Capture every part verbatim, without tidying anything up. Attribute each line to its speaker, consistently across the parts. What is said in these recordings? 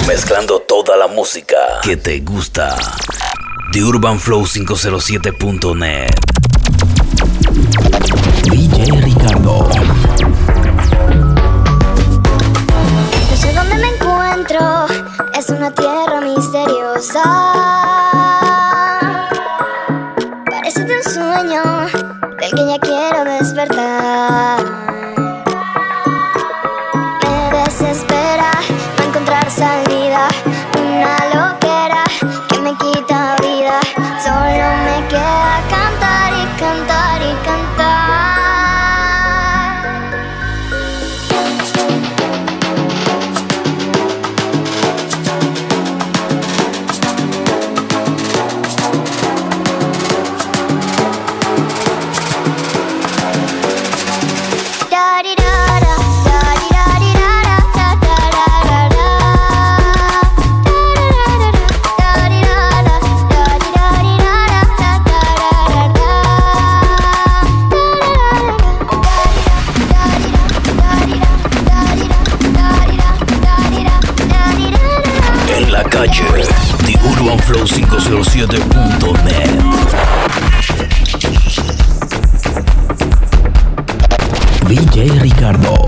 Speaker 1: Mezclando toda la música que te gusta. The Urban Flow quinientos siete punto net. D J Ricardo.
Speaker 2: No sé dónde me encuentro, es una tierra misteriosa. Parece de un sueño del que ya quiero despertar. Me desespera no encontrar salida, una loquera que me quita vida. Solo me queda cantar y cantar y cantar.
Speaker 1: The Urban Flow quinientos siete punto net. D J Ricardo.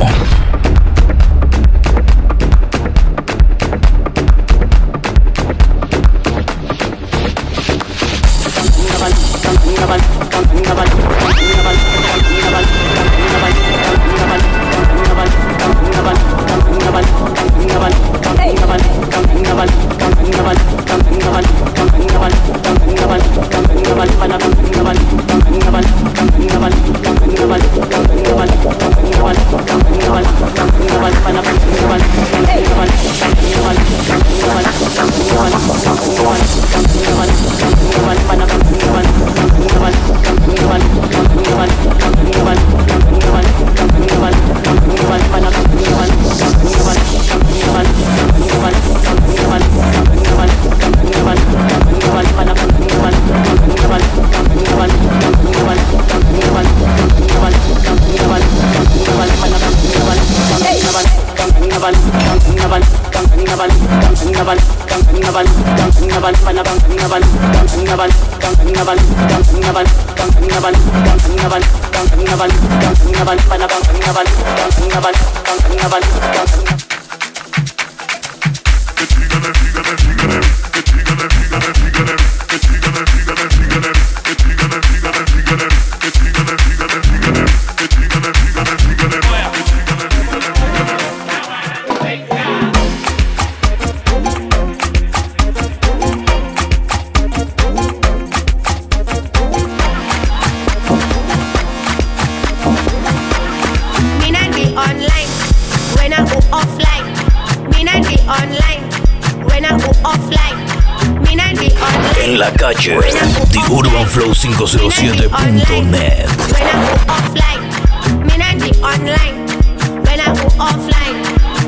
Speaker 1: En la calle, The Urban Flow quinientos siete punto net.
Speaker 3: When I go offline, me not be online. When I go offline.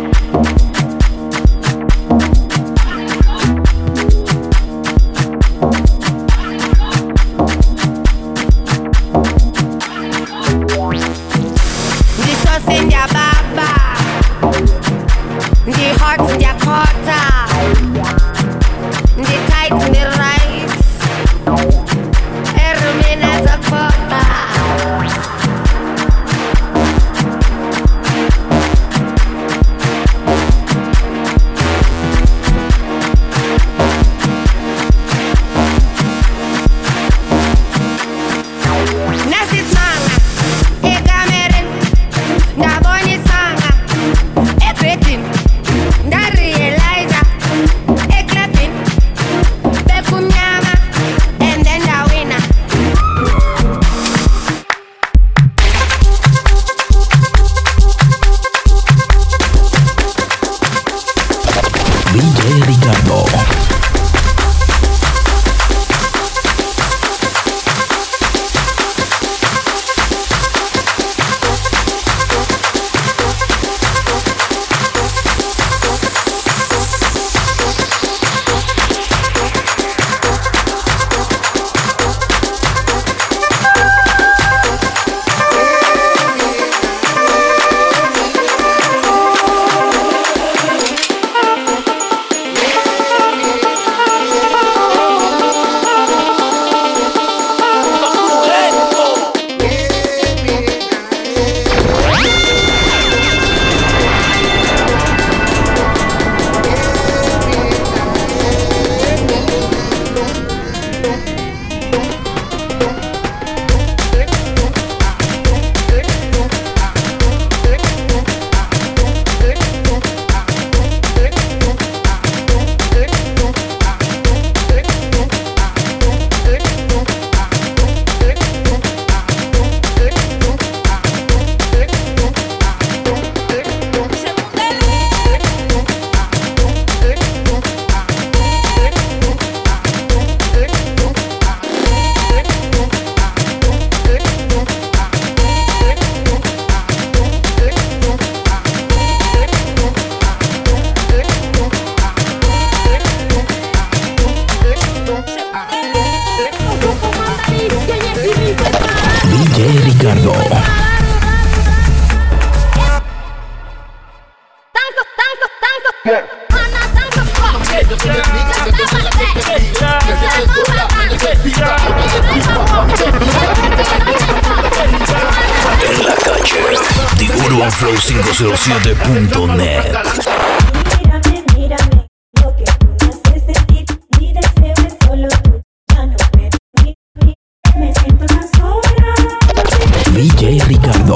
Speaker 3: The sauce in their baba, the heart in their quarter, the tight in the right, every minute a quarter.
Speaker 1: D J Ricardo. En la calle, The Urban Flow cinco cero siete punto net. D J Ricardo.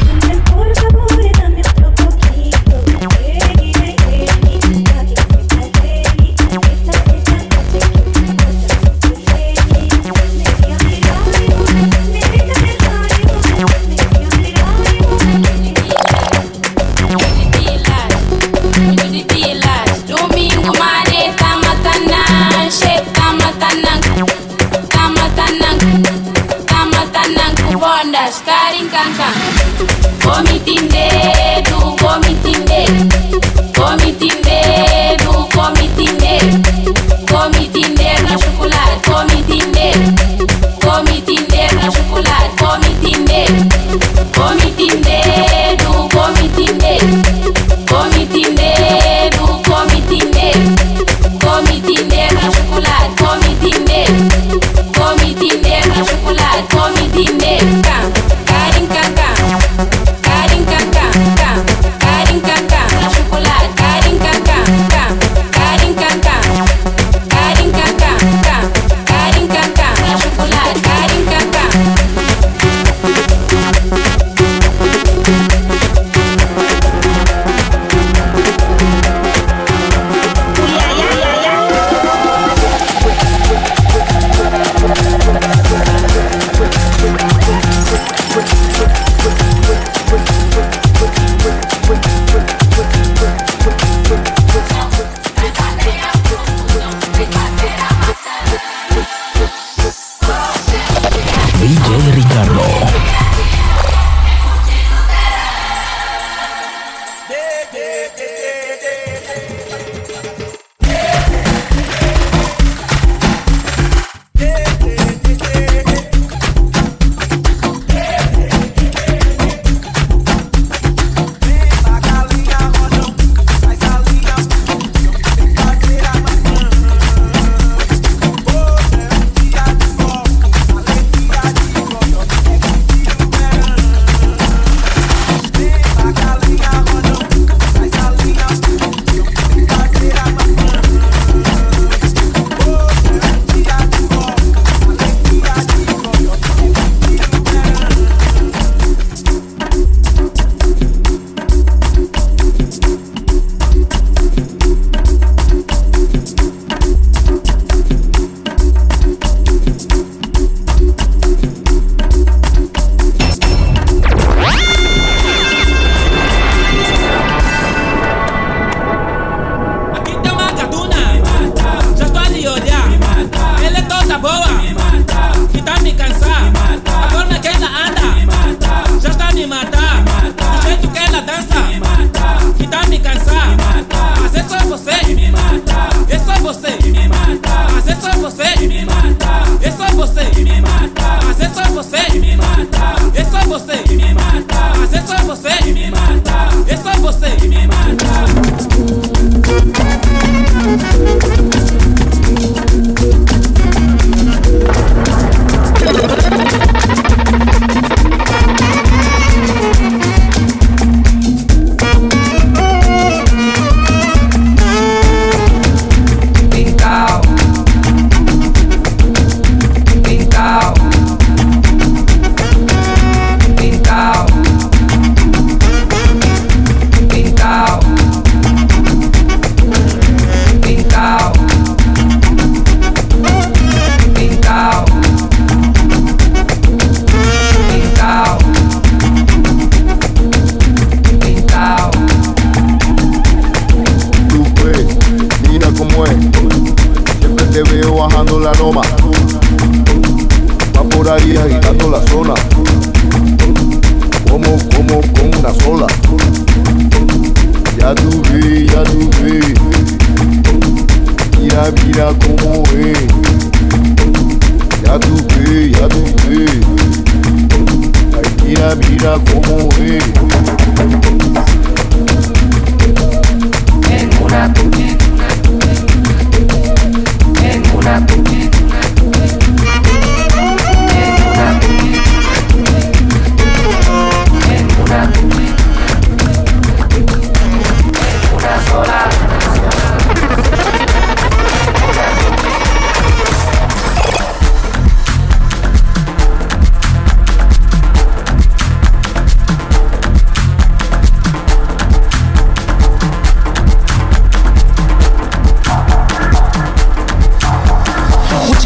Speaker 4: Comitinde, do comitinde, comitinde, do comitinde, comitinde na chocolate, comitinde, comitinde na chocolate, comitinde, comitinde, do comitinde, comitinde, do comitinde, comitinde na chocolate, comitinde, comitinde na chocolate, comitinde, carinho cacá. Carinho cacá, carinho cacá, na chocolate, carinho cacá, carinho cacá, carinho cacá, carinho cacá, na chocolate, carinho cacá.
Speaker 1: D J Ricardo.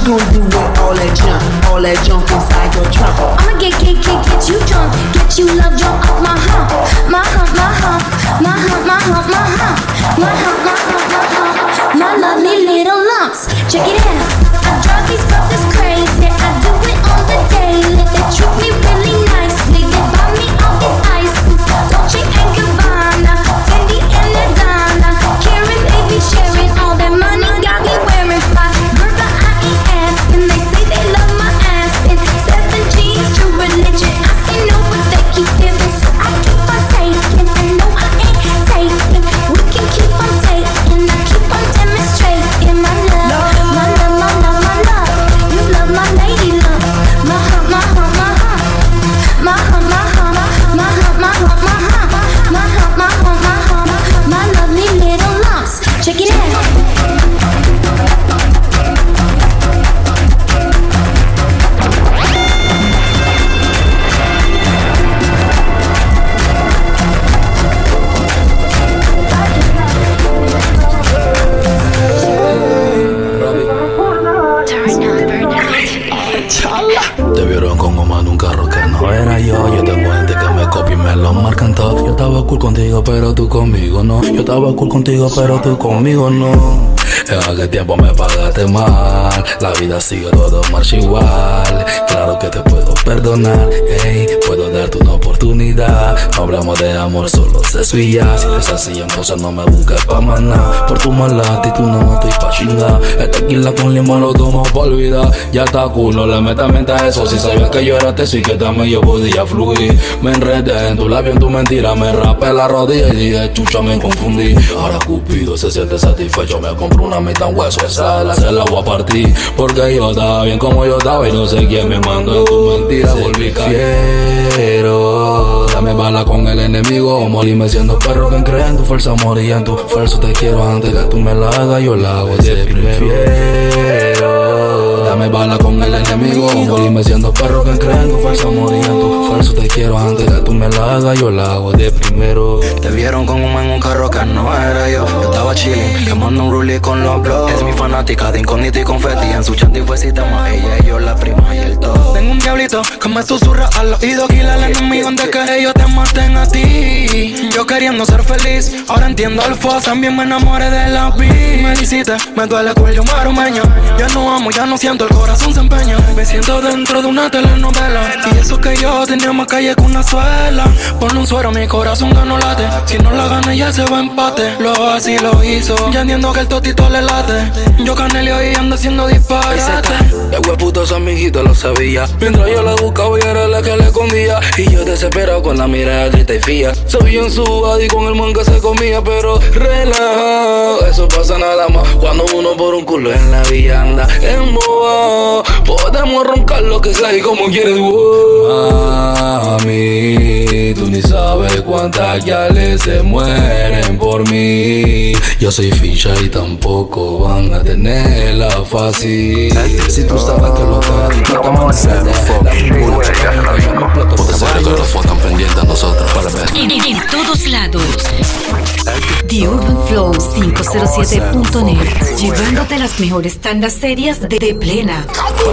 Speaker 5: gonna do with all that junk, all that junk inside your trunk?
Speaker 2: I'ma get, get, get, get you drunk, get you love drunk off my hump, my hump, my hump, my hump, my hump, my hump, my hump, my hump, my hump, my lovely little lumps. Check it out. I drive these brothers crazy. I do it on the daily. They treat me really nicely. They buy me all these ices, Dolce and Gabbana, Fendi and Madonna. Karen, they be sharing all that money. Got me wearing fly. Burger, I eat ass, and they say they love my ass. And seven G's true religion. I say no, but they keep giving, so I keep on taking. I know I ain't taking. We can keep on taking. I keep on demonstrating my love, my love, my love, my love. You love my lady love, my hump, my hump, my hump, my hump, my hump, my hump, my hump, my hump, my hump, my hump, my hump, my lovely little lumps. Check it out.
Speaker 6: Te vieron con un carro que no era yo. Yo tengo gente que me copia y me lo marcan todo. Yo estaba cool contigo pero tú conmigo no. Yo estaba cool contigo pero tú conmigo no. En aquel tiempo me pagaste mal. La vida sigue, todo marcha igual. Claro que te puedo perdonar, hey, puedo darte una oportunidad. No hablamos de amor, solo sexo y ya. Si eres así, entonces no me busques pa' más nada. Por tu mala actitud no me estoy pa' chingar. El tequila con limón lo tomo pa' olvidar. Ya está cool, no le metas mente a eso. Si sabías que yo era teso y que también yo podía fluir. Me enredé en tu labio, en tu mentira. Me rapé la rodilla y dije, chucha, me confundí. Ahora Cupido se siente satisfecho. Me compro una mitad en hueso, esa la se la voy a partir. Porque yo estaba bien como yo estaba y no sé quién me mandó en tu mentira. Volví quiero. Dame bala con el enemigo o morirme siendo perro que cree en tu falsa amor y en tu falso te quiero. Antes que tú me la hagas yo la hago de primero. Dame bala con el enemigo o morirme siendo perro que cree en tu falsa amor y en tu falso te quiero. Antes que tú me la hagas yo la hago de primero.
Speaker 7: Te vieron con un en un carro que no era yo. Yo estaba chilling, quemando un rulie con los blogs. Es mi fanática de incógnito y confeti. En su chanti fue sistema, ella y yo la prima y el todo. Tengo un diablito que me susurra al oído. Kila al enemigo antes que ellos te maten a ti. Yo queriendo ser feliz, ahora entiendo el foz. También me enamoré de la vida. Me hiciste, me duele cuello marumeño. Ya no amo, ya no siento, el corazón se empeña. Me siento dentro de una telenovela. Y eso que yo tenía más calle que una suela. Ponle un suero, mi corazón ganó late. Si no la gana ya se va a empate. Lo así lo hizo, ya entiendo que el totito le late. Yo caneleo y ando haciendo disparate.
Speaker 6: La hueputa esa amiguita lo sabía. Mientras yo la buscaba y era la que le escondía. Y yo desesperado con la mirada triste y fría. Sabía en su body con el man que se comía. Pero relajado, eso pasa nada más cuando uno por un culo en la villa anda en boa. Podemos roncar lo que sea y como quieres, wow. Mami, tú ni sabes cuántas yales se mueren por mí. Yo soy ficha y tampoco van a tenerla fácil. Si tú sabes que lo que no te amanece, ponte serio que los fotos están pendientes a nosotros.
Speaker 8: En, en todos lados, The Urban Flow quinientos siete punto net, llevándote las mejores tandas serias de, de plena.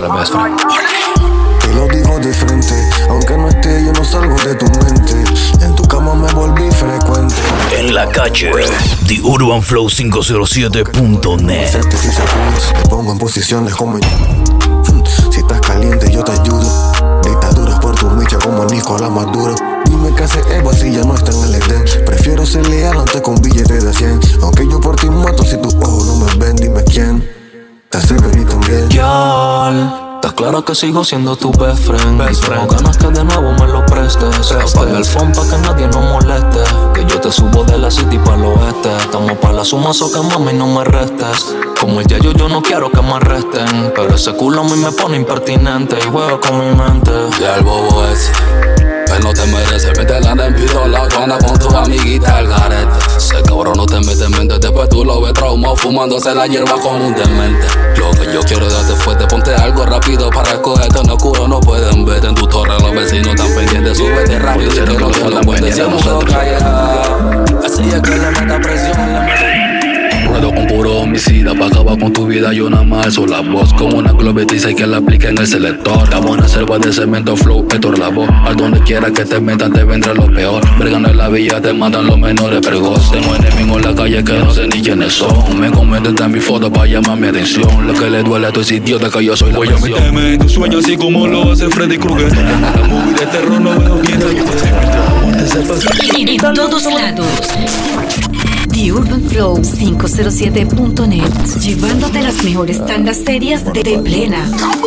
Speaker 9: Te lo digo de frente, aunque no esté yo no salgo de tu mente. En tu cama me volví frecuente.
Speaker 1: En la calle, The Urban Flow quinientos siete punto net.
Speaker 9: Si se puede, te pongo en posiciones como yo. Si estás caliente yo te ayudo. Dictaduras por tu micha como Nicolás Maduro. Dime qué hace Eva si ya no está en el Edén. Prefiero ser leal antes con billetes de cien. Aunque yo por ti mato si tus ojos no me ven. Dime quién te hace venir también.
Speaker 6: Girl, está claro que sigo siendo tu best friend. Best friend. Tengo ganas que de nuevo me lo prestes. Apaga el phone pa' que nadie nos moleste. Que yo te subo de la city pa' el oeste. Estamos pa' la suma, so que mami no me restes. Como el yayo yo no quiero que me arresten. Pero ese culo a mí me pone impertinente. Y juego con mi mente. Ya el bobo ese, él no te merece. Mete la de pistola cuando con tu amiguita al garete. Ese cabrón no te mete en mente. Después tú lo ves traumado fumándose la hierba con un demente. Lo que yo quiero darte fuerte. Ponte algo rápido para cogerte en oscuro. No pueden verte en tu torre. Los vecinos están pendientes. Súbete rápido y que no te lo pueden. Si hemos callado, así es que le meta presión. Le meta... ruedo con puro homicida, pa' acabar con tu vida yo nada más alzo la voz. Como una globetiza y que la aplique en el selector. Estamos en una selva de cemento, flow, Héctor la voz. A donde quiera que te metan te vendrá lo peor. Bregando en la villa te mandan los menores pregos. Tengo enemigos en la calle que no sé ni quiénes son. Me comentan en mi foto pa' llamar mi atención. Lo que le duele a estos idiotas que yo soy la presión. Voy a meterme en tu sueño así como lo hace Freddy Krueger. La movie de terror no veo bien.
Speaker 8: En todos lados. The Urban Flow quinientos siete punto net, llevándote las mejores tandas serias de, de Plena.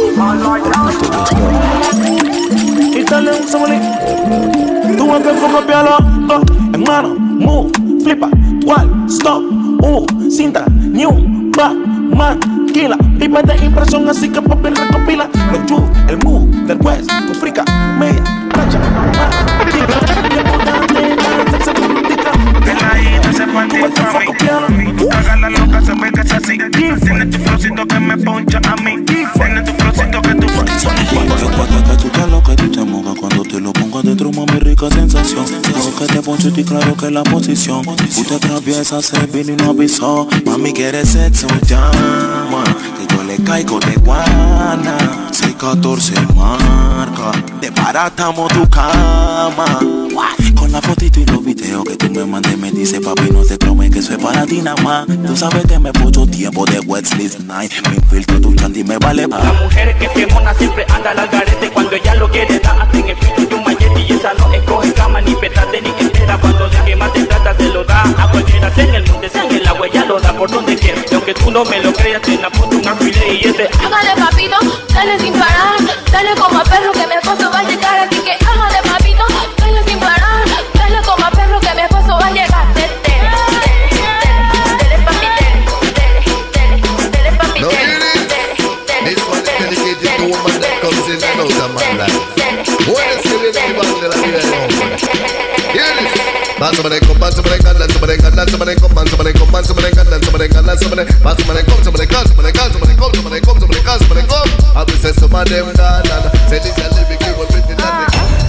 Speaker 10: Tú vas a copiarlo, en mano, move, flipa, cual, stop, uh, cinta, new, back, maquila, pipa de impresión, así que papi recopila los juve, el move, del west, tu frica, media, plancha, más, chica, tiempo dante, dante, se multiplica. Peladito se parte para mí, tú cagas la loca, se ve que es así. Tienes tu flowcito que me poncha a mí, tienes tu flowcito que tú
Speaker 11: que tú te lo que tú te mojas cuando te lo pongo adentro, mami, rica sensación. Lo que te poncho y claro que la posición. Usted atraviesa, se vino y no avisó. Mami, quiere sexo, llama, que yo le caigo de guana. seis catorce marca, desbaratamos tu cama. Con la fotito y los videos que tú me mandes, me dice papi, no te cromes que eso es para ti nada más. Tú sabes que me puso tiempo de Wesley's Night. Me infiltro tu chandy, me vale más.
Speaker 10: La mujer que fiemona siempre anda al garete. Cuando ella lo quiere da hacen el filtro y un machete. Y esa no escoge cama, ni petate, ni entera. Cuando de que más te trata se lo da a cualquiera. Sea en el mundo, sea en el agua, ella lo da por donde quiera. Y aunque tú no me lo creas, te la pongo un alfiler y ese.
Speaker 3: Hágale papito, dale sin parar. Dale como a perro que mi esposo va a llegar. Así que hágale papito, dale sin parar. Dale como a perro que mi esposo va a llegar. Dele, dele, dele, dele papi, dele, dele, dele papi, dele.
Speaker 12: This one is dedicated to a woman that comes in and out of my life. What is it in the band that I hear now? Hear this. Man, somebody come, man, somebody can, and somebody can, and somebody come, man, somebody come, man, somebody can, and somebody can, and somebody, man, somebody come, somebody can, somebody can, somebody come, somebody come, somebody can, somebody come. I will say some of them down, and say this a living give a bit in that.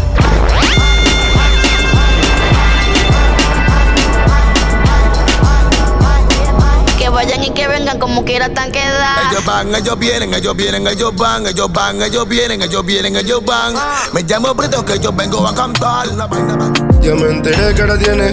Speaker 3: Que vayan y que vengan como quiera tan quedar.
Speaker 12: Ellos van, ellos vienen, ellos vienen, ellos van, ellos van, ellos vienen, ellos vienen, ellos van. Me llamo Brito que yo vengo a cantar.
Speaker 13: Yo me enteré que ahora tienes.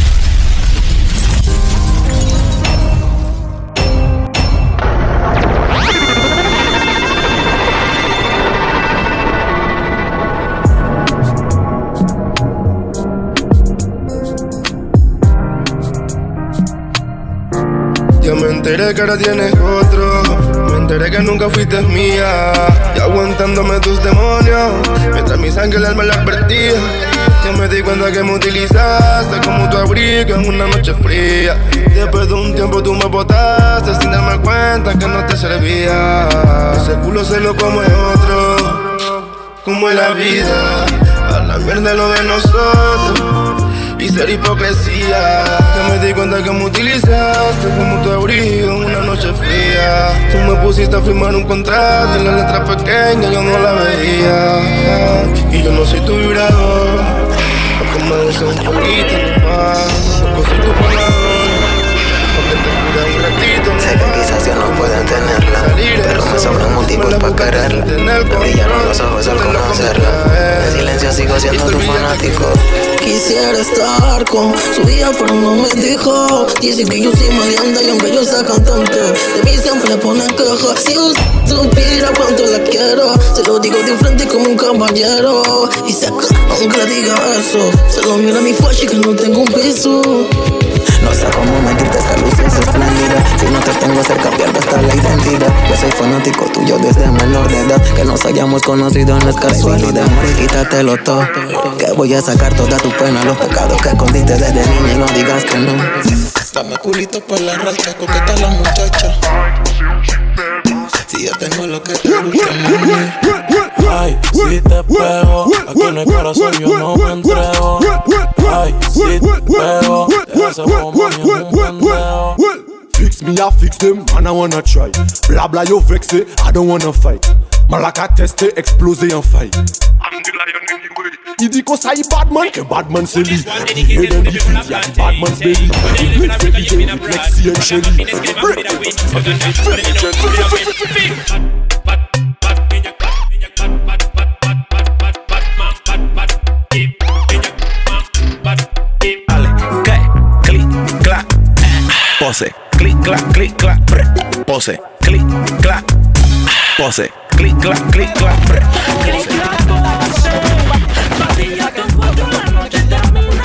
Speaker 13: Yo me enteré que ahora tienes otro. Me enteré que nunca fuiste mía. Y aguantándome tus demonios, mientras mi sangre el alma la advertía. Yo me di cuenta que me utilizaste como tu abrigo en una noche fría. Después de un tiempo tú me botaste sin darme cuenta que no te servía. Ese culo se lo come otro, como es la vida. A la mierda lo de nosotros y ser hipocresía. Que me di cuenta que me utilizaste como tu abrigo en una noche fría. Tú me pusiste a firmar un contrato y la letra pequeña yo no la veía. Y yo no soy tu vibrador, porque me deseo un poquito nomás. Porque soy tu palador, porque te cura un ratito nomás.
Speaker 7: Sé que quizás ya no pueden tenerla, pero me sobran motivos para quererla. Me brillaron los ojos al conocerla. En silencio sigo siendo tu fanático.
Speaker 14: Quisiera estar con su hija, pero no me dijo. Dice que yo soy maleante y aunque yo sea cantante, de mí siempre ponen quejas. Si usted supiera cuánto la quiero, se lo digo de frente como un caballero. Y sé que aunque le diga eso, se lo mira a mi fachi que no tengo un piso.
Speaker 7: No sé cómo mentirte, esta luz es espléndida. Si no te tengo cerca pierdo hasta la identidad. Yo soy fanático tuyo desde menor de edad. Que nos hayamos conocido no es casualidad. Amor, y quítatelo todo, que voy a sacar toda tu pena, los pecados que escondiste desde niña. Y no digas que no.
Speaker 11: Dame culito por la racha, coqueta la muchacha. Si yo tengo lo que te gusta, mami.
Speaker 10: Ay, si te pego, aquí en el corazón yo no me entrego. Ay, si te pego, te hace como ni un pendejo.
Speaker 15: Fix me, I fix them, and I wanna try. Blah blah, you vex it, I don't wanna fight.
Speaker 10: Malaka testé, explosé en faille. Il dit qu'on ça y Batman, que Batman c'est lui. Il est dans le fit, y'a du Batman's baby. Il est fait l'idée, il est Lexi and Shelly.
Speaker 11: Pose, clic, clac, clic, clac, pre. Pose, clic, clac. Pose, clic, clac, clic, clac, pre. Clic, clac, pose. Patilla con cuatro la noche termina.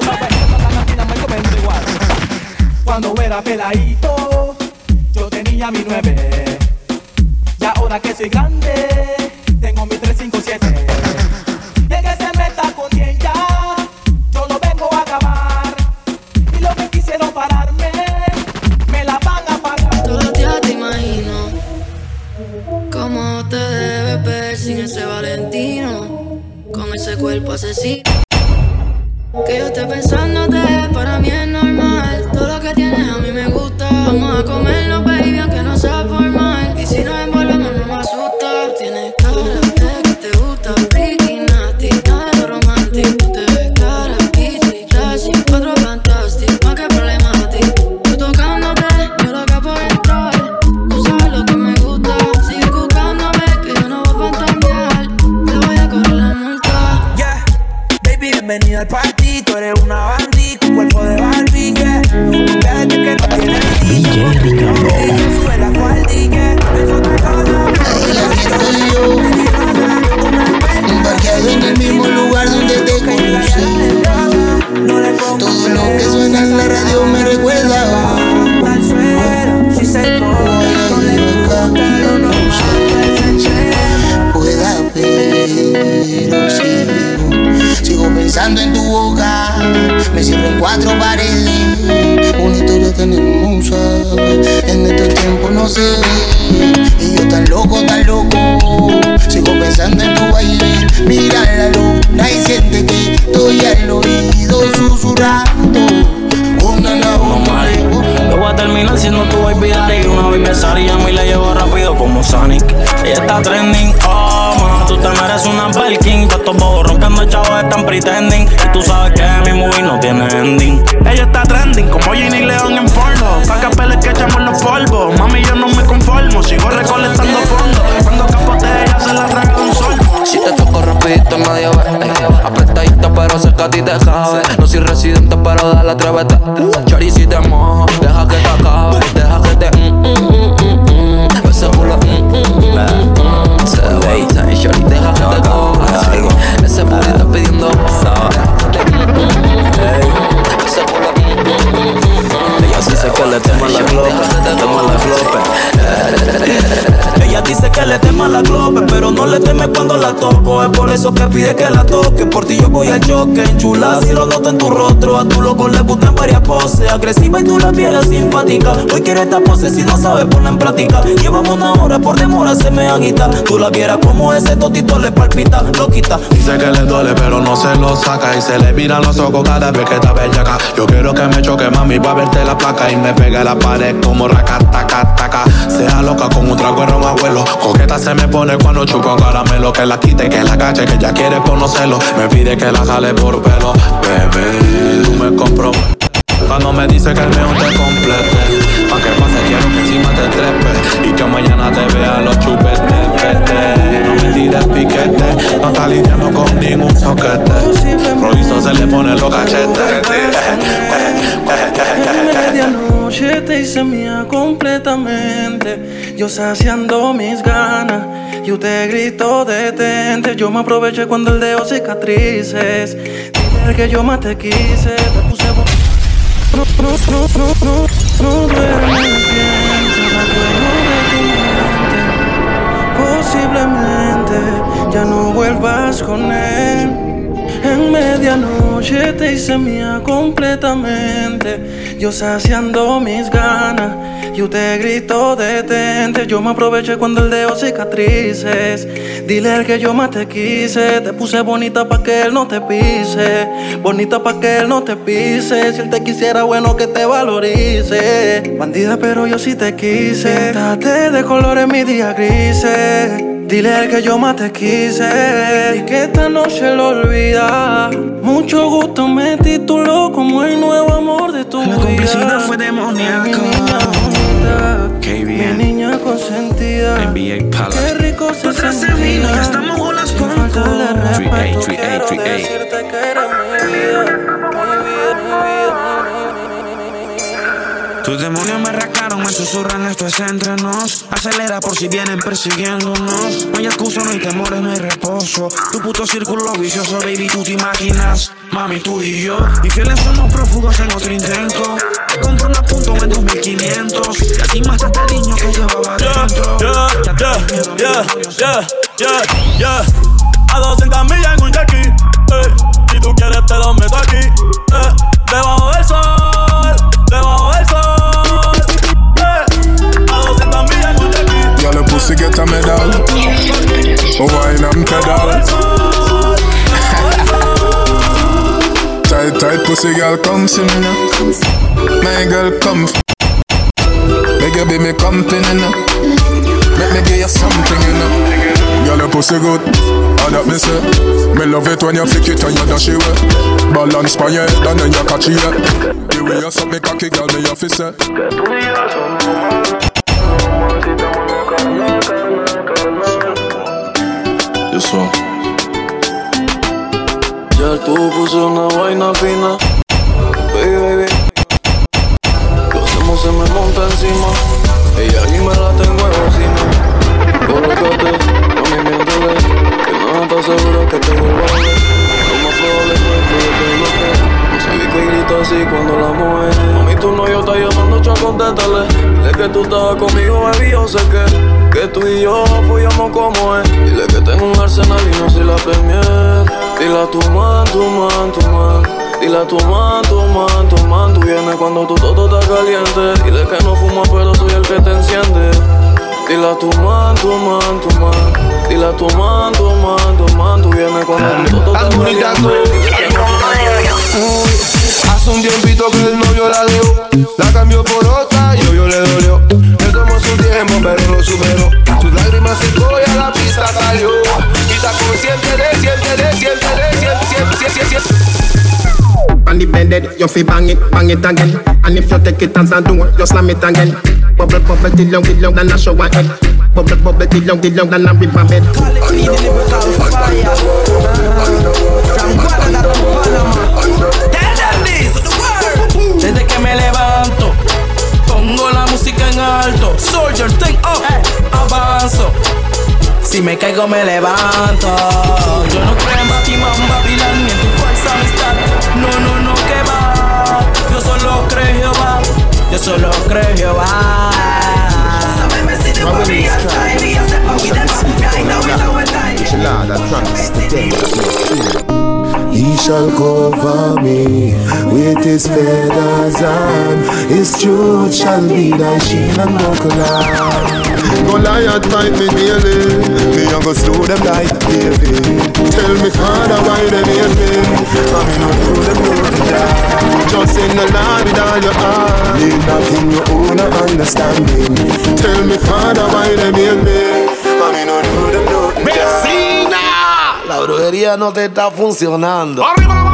Speaker 15: Cuando era peladito, yo tenía mi nueve. Y ahora que soy grande, tengo mi tres cinco siete. Y el que se meta con quien ya, yo lo vengo a acabar. Y lo que quisieron pararme, me la van a pagar.
Speaker 16: Todos los días te imagino cómo te debes ver sin ese Valentino, con ese cuerpo asesino. Que yo esté pensándote, para mí es normal. Todo lo que tienes a mí me gusta. Vamos a comerlo, baby, aunque no sea formal. Y si nos envolvemos no me asusta. Tú tienes cara de que te gusta, freaky, nasty, nada de romántico. Tú te ves cara, easy, classy, cuatro fantastic, más que problemático. Tú tocándote, yo loca por entrar. Tú sabes lo que me gusta. Sigue buscándome, que yo no voy a fantamear. Te voy a correr la multa.
Speaker 15: Yeah, baby, bienvenida al party. Tú eres una bandita, tu cuerpo de Barbie, yeah. Fíjate que no tiene D J Ricardo. Sube la faldilla, eso te joda.
Speaker 14: Ahí aquí estoy yo, parqueado en el mismo lugar donde te conocí. Todo lo que suena en la radio me recuerda. Si se pueda, pero sigo, sigo pensando en tu boca. Me cierro en cuatro paredes. Una historia tan hermosa, en estos tiempos no se ve. Y yo tan loco, tan loco, sigo pensando en tu baile. Mira la luna y siente que estoy al oído susurrando. Una la una.
Speaker 17: Yo voy a terminar siendo tu baby daddy. Una vez me salía y la llevo rápido como Sonic. Ella está trending, oh man. Tú te mereces una Belkin. Todos estos bobos roncando chavos están pretending. Y tú sabes que mi movie no tiene ending.
Speaker 11: Ella está trending como Ginny León en porno. Saca peles que echamos los polvos. Mami, yo no me conformo. Sigo recolectando fondos. Cuando capote ella se la traga de un sorbo.
Speaker 18: Si te toco rapidito nadie ve. Apretadita pero cerca a ti te cabe. No soy residente pero dale atrévete. Chori si te mojo, deja que te acabe. Deja que te mm, mm, mm, mm. Ese culo mm, mm, mm, mm. Se ve, Chori, deja que te coja. Ese culo está pidiendo ese culo mm, mm, mm.
Speaker 17: Ella dice que le tema la glope, tema la glope. Ella dice que le tema la glope, pero no le teme cuando la toco. Es por eso que pide que la toque. Por ti yo voy al choque, chula, si lo noto en tu rostro. A tu loco le gustan varias poses, agresiva y tú la vieras simpática. Hoy quiere esta pose si no sabes ponerla en práctica. Llevamos una hora por demora, se me agita. Tú la vieras como ese totito le palpita, lo quita.
Speaker 11: Dice que le duele pero no se lo saca. Y se le miran los ojos cada vez que está bellaca. Yo quiero que me choque mami pa' verte la placa. Y me pegue la pared como racataca. Sea loca con un trago de ron abuelo. Coqueta se me pone cuando chupo caramelo. Que la quite, que la cache, que ya quiere conocerlo. Me pide que la jale por pelo. Bebé, tú me comprometes cuando me dice que el mío te complete. Pa' que pase quiero que encima te trepe. Y que mañana te vea los chupes de vete. No me tires piquete. No está lidiando con ningún soquete. Proviso se le pone los cachetes.
Speaker 15: Medianoche te hice mía completamente. Yo saciando mis ganas. Yo te grito detente. Yo me aproveché cuando el dedo cicatrices. Dile que yo más te quise. Te puse bo- No, no, no, no, no, no duermes bien. Será dueño de tu mente. Posiblemente ya no vuelvas con él. En medianoche te hice mía completamente. Yo saciando mis ganas. Yo te grito detente. Yo me aproveché cuando el dedo cicatrices. Dile a él que yo más te quise. Te puse bonita pa' que él no te pise. Bonita pa' que él no te pise. Si él te quisiera, bueno que te valorice. Bandida pero yo sí te quise. Pintate de colores mis días grises. Dile que yo más te quise y que esta noche lo olvida. Mucho gusto me tituló como el nuevo amor de tu vida.
Speaker 17: La complicidad fue demoníaca.
Speaker 15: Mi niña bonita,
Speaker 17: K B N,
Speaker 15: mi niña consentida.
Speaker 17: N B A Palace.
Speaker 15: Qué rico se
Speaker 17: Otra
Speaker 15: sentía.
Speaker 17: semilla, ya estamos con las
Speaker 15: Sin faltarle respeto,
Speaker 17: tres A, tres A,
Speaker 15: quiero
Speaker 17: tres A.
Speaker 15: decirte que eres mi vida, mi vida, mi vida.
Speaker 17: Tus demonios me rascaron, me susurran, esto es entre nos. Acelera por si vienen persiguiéndonos. No hay excusa, no hay temores, no hay reposo. Tu puto círculo vicioso, baby, tú te imaginas. Mami, tú y yo, infieles somos prófugos en otro intento. Te compro una punto en dos mil quinientos. Y así mataste al niño que llevaba dentro.
Speaker 19: Yeah, yeah, yeah, yeah, yeah, yeah. A doscientas millas en un jet ski, eh. Si tú quieres te lo meto aquí, eh. Debajo del sol, debajo del sol, eh. A doscientas millas en un jet ski.
Speaker 20: Y'all a pussy get a medal, oh wine and pedal. Tight, tight pussy girl, come see me now. My girl, come f- make you be me company now. Make me give you something, you know. Girl, your pussy good, and that me say. Me love it when you flick it and you dash it away. Balance by your head and then you catch it. The way you suck me cocky, girl, me have to say.
Speaker 19: Eso. Ya tú puse una vaina fina, baby, baby. Lo hacemos, se me monta encima. Ella aquí me la tengo en encima. Colócate, mami, miéntele, que no estás segura que te vuelva a ver. Lo más probable es que yo te bloquee. No sé que grita así cuando la mueve. Mami, tu novio está llamando, cha, contéstale. Dile que tú estabas conmigo, baby, yo sé que Que tú y yo follamos como es. Dile que tengo un arsenal y no soy la premier. Dile a tu man, tu man, tu man. Dile a tu man, tu man, tu man. Tú vienes cuando tu toto está caliente. Dile que no fumo pero soy el que te enciende. Dile a tu man, tu man, tu man. Dile a tu man, tu man, tu man. Tú vienes cuando tu toto está caliente. Dile que no fumo.
Speaker 13: Hace un tiempito que el novio la dejó, la cambió por otra y yo, yo le dolió. Le tomó su tiempo pero lo superó. Sus lágrimas secó y a la pista salió. Y está consciente de, siente de, siente de, siente, siente, siente, siente.
Speaker 21: On the bed, you fi bang it, bang it again. And if you take it as a do, you slam it again. Bubble, bubble, till long, till long, than a shower head. Bubble, bubble, till long, till long, than a river bed.
Speaker 15: Desde que me levanto, pongo la música en alto. Soldier, take up, avanzo. Si me caigo me levanto. Yo no creo en Batman, Babilán, ni en tu falsa amistad. No, no, no, que va. Yo solo creo en Jehová. Yo solo creo en Jehová.
Speaker 22: He shall cover me with his feathers, and his truth shall be thy shield and buckler. Goliath fight me daily, me a go slew them like David. Tell me, Father, why them hate me? I me not do them no good. Just in the Lord with all your heart, lean not in your own understanding. Tell me, Father, why them hate me? I me not do them no good.
Speaker 12: ¡Vecina! La brujería no te está funcionando.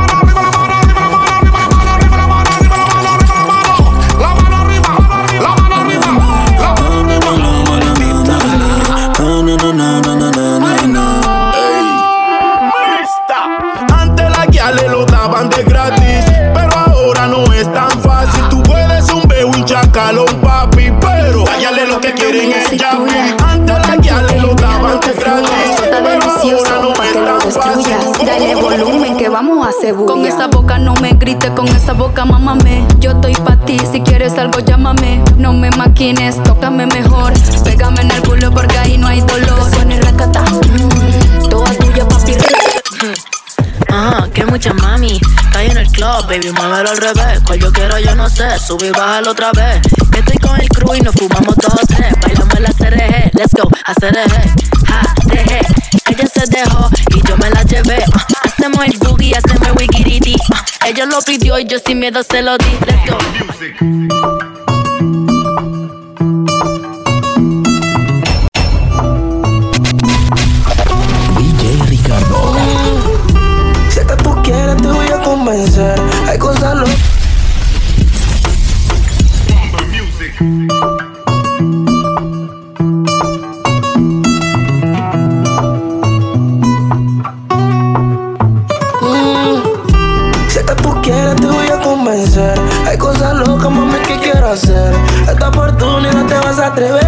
Speaker 10: Antes las guiales lo daban de gratis, pero ahora no es tan fácil. Tú puedes un bebo, un chacalón, papi, pero las guiales lo que quieren es ya. Antes las guiales lo daban de gratis, pero ahora no es tan fácil.
Speaker 23: Dale volumen que vamos a hacer bulla. Con esa boca no me grites, con esa boca mámame. Yo estoy pa' ti, si quieres algo llámame. No me maquines, tócame mejor. Pégame en el culo porque ahí no hay dolor. Suene racata, mm, toda tuya papi.
Speaker 24: Ah, que mucha mami. Caí en el club, baby, muévelo al revés. Cual yo quiero, yo no sé, subir y bájalo otra vez. Que estoy con el crew y nos fumamos dos tres. Bailamos la C R G, let's go, a C R G. Ja, dejé, ella se dejó y yo me la llevé. uh, Hacemos el boogie, hacemos el wigiriti. uh, Ella lo pidió y yo sin miedo se lo di, let's go.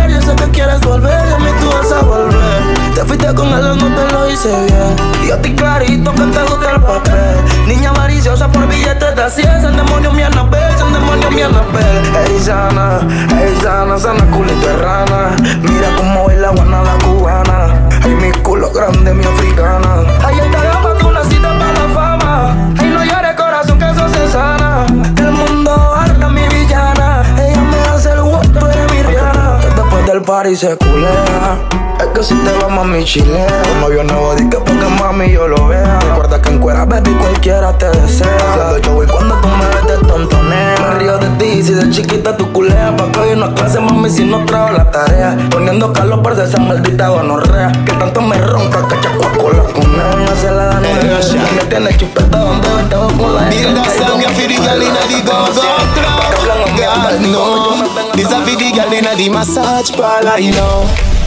Speaker 17: volver, yo sé que quieres volver, y a mí tú vas a volver. Te fuiste con él, no te lo hice bien. Y a ti clarito que te gusta el papel. Niña avariciosa por billetes de cien. El demonio mi Anabel, el demonio mi Anabel. Ey, sana, ey, sana, sana culito de rana. Mira cómo baila guana la cubana. Ay, mi culo grande, mi africana. Ay, esta gama tú naciste para la fama. Ay, no llores corazón que eso se sana. El mundo harta mi villana. Ella me hace el gusto, tú eres mi Rihanna. Después del party se culea. Es que si te va mami chilea. Un novio nuevo di que porque mami yo lo vea. Recuerda que en cuera baby cualquiera te desea. Cuando yo voy cuando tú me ves te tontonea. Me río de ti si de chiquita tú culea. Pa' que hoy no clase mami si no trago la tarea. Poniendo calor por esa maldita gonorrea. Que tanto me ronca que chacuaco la cunea. Se la dan en el me tiene chupeta donde vete con la
Speaker 1: Build a song, you feel the girl inna the go-go club. God no, this a for the girl inna the massage parlor, you know.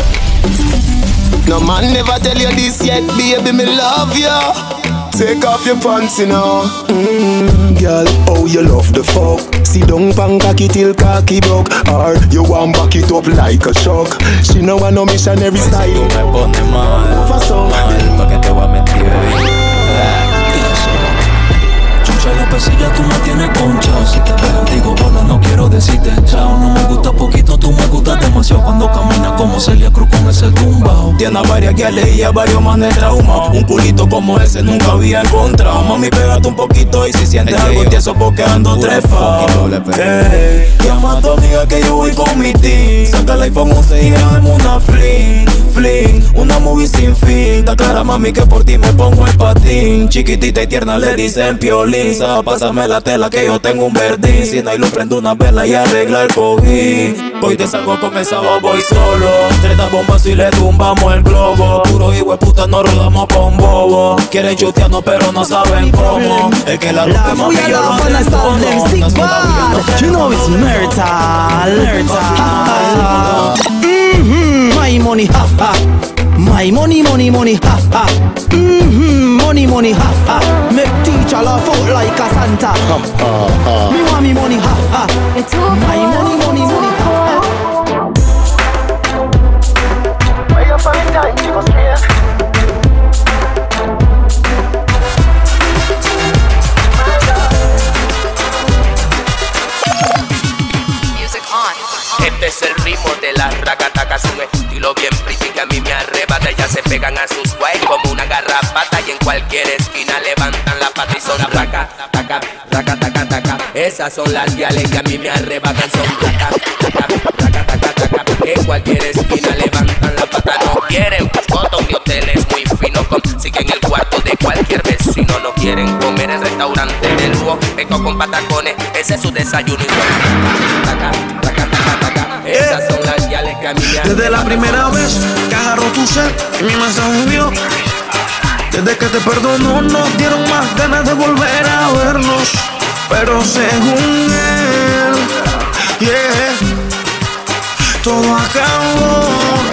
Speaker 1: No man never tell you this yet, baby, me love you. Take off your pants, you know. Mm, girl, oh you love the fuck. Sit down pan cocky till cocky broke. Or you want back it up like a shock. She no want no missionary style.
Speaker 18: Tú me pones mal, mal, pa' que te voy a meter. Chucha la pesilla, tú me tienes concha. Si te veo digo hola, no quiero decirte chao. No me gusta poquito, tú me gustas demasiado. Cuando caminas como Celia Cruz con ese tumbao.
Speaker 17: Tiene varias que leía varios manes trauma. Un culito como ese nunca había encontrado. Mami, pégate un poquito y si sientes algo tieso porque ando trefao. Hey, llama a tu amiga que yo voy con mi team. Saca el iPhone once y grabemos una fling, fling, una movie sin fin. Está clara mami que por ti me pongo el patín. Chiquitita y tierna le dicen piolín. Pásame la tela que yo tengo un verdín. Si no hay luz prendo una vela y arregla el cojín. Hoy te salgo con esa voy solo. Treta bombas y le tumbamos el globo. Puro hijo de puta no rodamos con bobo. Quieren chutearnos pero no saben cómo. Es que la rompe mami yo lo abandono.
Speaker 2: You know it's Myrtle, Myrtle. Mm-hmm, my money, ha ha. My money, money, money, ha ha. Mm-hmm, money, money, ha ha. Make teacher laugh out like a Santa. Ha ha ha. Me want me money, ha ha. My money, money, money, ha ha. Where you find time, chicos, here?
Speaker 4: Este es el ritmo de las racatacas, un estilo bien pretty que a mí me arrebata. Ellas se pegan a sus guay como una garrapata y en cualquier esquina levantan la pata y son raca, taca, raca, taca, taca. Esas son las diales que a mí me arrebatan, son raca, taca, raca, taca, taca. En cualquier esquina levantan la pata, no quieren fotos ni hoteles muy finos, consiguen el cuarto de cualquier vecino. No quieren comer en restaurante de lujo, vengo con patacones, ese es su desayuno y son taca, taca, taca, taca. Esas son las diales que a mí me
Speaker 17: desde la primera vez que agarró tu cel y mi mensaje vio. Desde que te perdonó nos dieron más ganas de volver a vernos. Pero según él, yeah, todo acabó.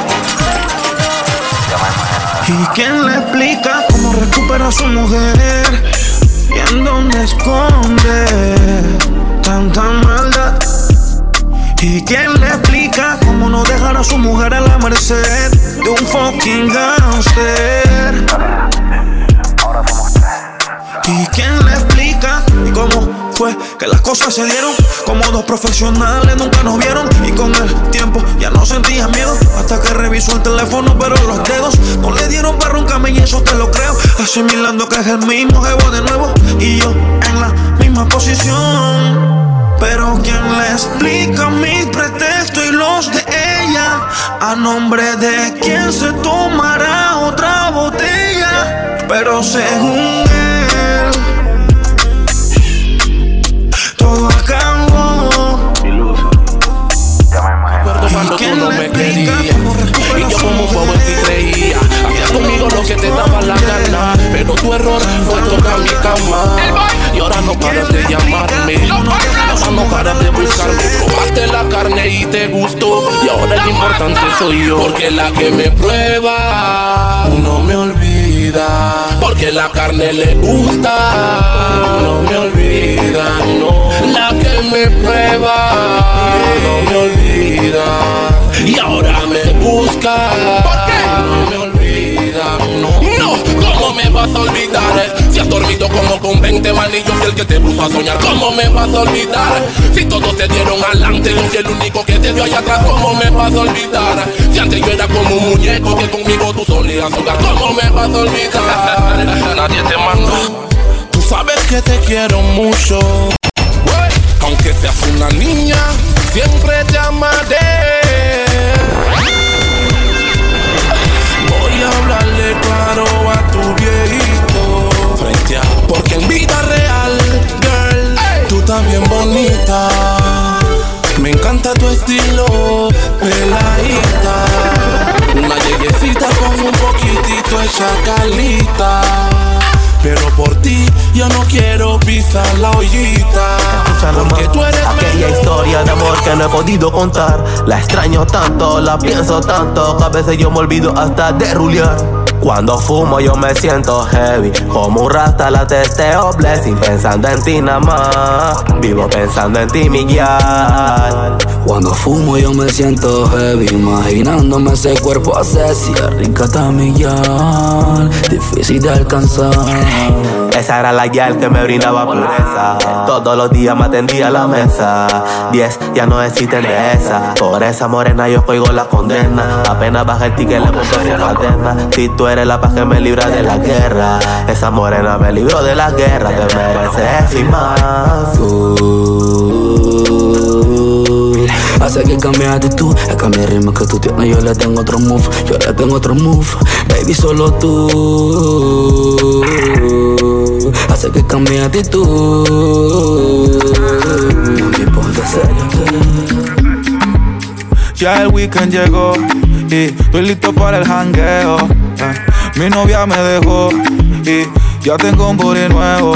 Speaker 17: ¿Y quién le explica cómo recupera a su mujer? ¿Y en dónde esconde tanta maldad? ¿Y quién le explica cómo no dejar a su mujer a la merced de un fucking gangster? ¿Y quién le explica y cómo fue que las cosas se dieron? Como dos profesionales nunca nos vieron y con el tiempo ya no sentías miedo. Hasta que revisó el teléfono pero los dedos no le dieron para un camino y eso te lo creo. Asimilando que es el mismo jevo de nuevo y yo en la misma posición. Pero ¿quién le explica mis pretextos y los de ella? ¿A nombre de quién se tomará otra botella? Pero según él, todo acabó.
Speaker 4: Cuando tú no me querías y yo como un bobo en ti creía. Hacías conmigo lo que te daba la gana, pero tu error fue tocar mi cama. Y ahora no paras de llamarme, ahora no paras de buscarme. Probaste la carne y te gustó, y ahora el importante soy yo. Porque la que me prueba no me olvida, porque la carne le gusta, no me olvida, no. La que me prueba no me olvida, y
Speaker 5: ahora me busca. ¿Por qué? No me olvida, no. No, ¿cómo me vas a olvidar? Si has dormido como con veinte manillos y el que te puso a soñar, ¿cómo me vas a olvidar? Si todos te dieron adelante, yo fui el único que te dio allá atrás, ¿cómo me vas a olvidar? Si antes yo era como un muñeco que conmigo tú solías jugar, ¿cómo me vas a olvidar? Nadie te mandó. Tú sabes que te quiero mucho, aunque seas una niña, siempre te amaré. Voy a hablarle claro a tu viejito frente a, porque en vida real, girl, hey, tú también bonita. Me encanta tu estilo, peladita. Una yeyecita con un poquitito de chacalita. Pero por ti yo no quiero pisar la ollita. Porque tú eres
Speaker 6: aquella mejor. Historia de amor que no he podido contar. La extraño tanto, la pienso tanto, que a veces yo me olvido hasta de rulear. Cuando fumo yo me siento heavy, como un rasta la testeo blessing. Pensando en ti nada más, vivo pensando en ti mi guial.
Speaker 7: Cuando fumo yo me siento heavy, imaginándome ese cuerpo asesino. Rica está mi guial, difícil de alcanzar.
Speaker 6: Esa era la guial que me brindaba pureza. Todos los días me atendía a la mesa. Diez, ya no existen de esa. Por esa morena yo oigo la condena. Apenas baja el ticket le compré su cadena. Si tú eres la paz que me libra de la guerra, esa morena me libró de la guerra. Te mereces y más.
Speaker 7: uh, Hace que cambie actitud, es que mi ritmo que tú tienes yo le tengo otro move. Yo le tengo otro move, baby solo tú. Hace que cambie actitud. Mami ponte serio que
Speaker 8: ya el weekend llegó y estoy listo para el jangueo. eh. Mi novia me dejó y ya tengo un booty nuevo.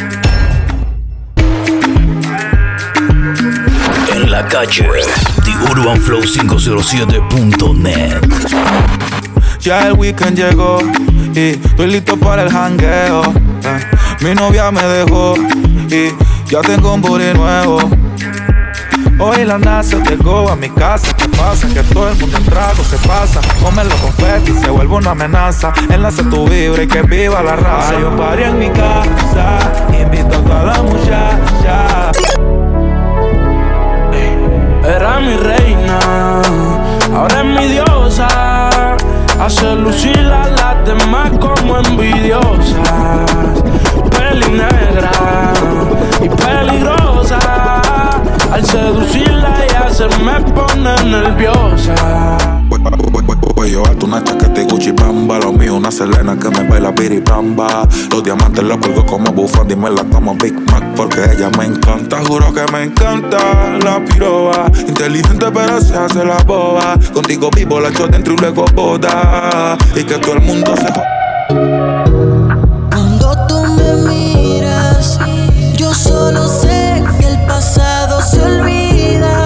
Speaker 9: En la calle, The Urban Flow cinco cero siete punto net.
Speaker 8: Ya el weekend llegó y estoy listo para el jangueo. eh. Mi novia me dejó y ya tengo un booty nuevo. Hoy la NASA llegó a mi casa. ¿Qué pasa? Que todo el mundo en trago se pasa. Come los confetis, se vuelve una amenaza. Enlace tu vibra y que viva la raza. Hay un party en mi casa, invito a toda la muchacha.
Speaker 15: Era mi reina, ahora es mi diosa. Hace lucir a las demás como envidiosas. Peli negra y peligrosa. Al seducirla ella se me pone nerviosa.
Speaker 11: Voy a llevarte una chaqueta y Gucci Bamba. Lo mío una Selena que me baila piripamba. Los diamantes los colgo como bufanda y me la como Big Mac porque ella me encanta. Juro que me encanta la piroba. Inteligente pero se hace la boba. Contigo vivo la echo dentro y luego boda. Y que todo el mundo se joda.
Speaker 25: Cuando tú me miras, yo solo sé que el pasado se olvida.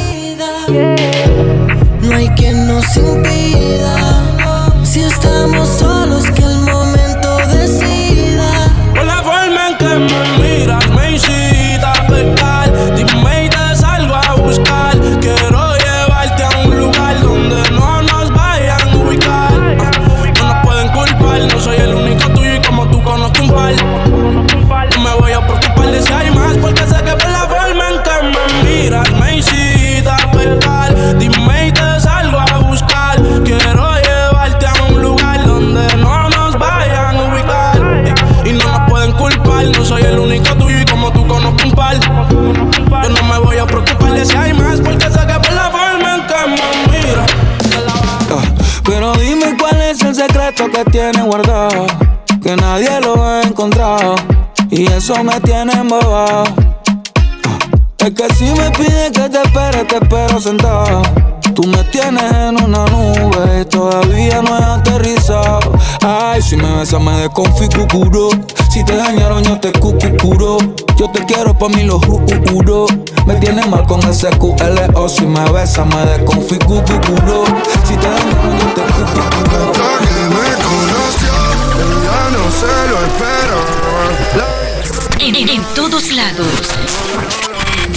Speaker 25: No hay quien nos impida. Si estamos solos, que el momento decida.
Speaker 15: Por la forma en que me miras, me incita a pecar. Dime y te salgo a buscar. Quiero llevarte a un lugar donde no nos vayan a ubicar. No nos pueden culpar, no soy el único tuyo y como tú conozco un par. No me voy a preocupar de si hay más, porque sé que por la forma en que me miras, me incita a pecar. Dime y te salgo a buscar. Quiero llevarte a un lugar donde no nos vayan a ubicar. Y no nos pueden culpar, no soy el único tuyo y como tú conozco un par. Yo no me voy a preocupar de si hay más, porque sé que por la forma en que me mira.
Speaker 17: Uh, pero dime cuál es el secreto que tiene guardado, que nadie lo ha encontrado, y eso me tiene embobado. Uh, es que si me pides que te espere, te espero sentado. Tú me tienes en una nube y todavía no he aterrizado. Ay, si me besas me desconfiguro. Si te dañaron yo te cucuro. Yo te quiero pa' mí lo juro. Me tienes mal con ese Q L O. Si me besas me desconfiguro. Si te dañaron yo te cucuro.
Speaker 13: La que me conoció ya no se lo espera.
Speaker 26: En, en, en todos lados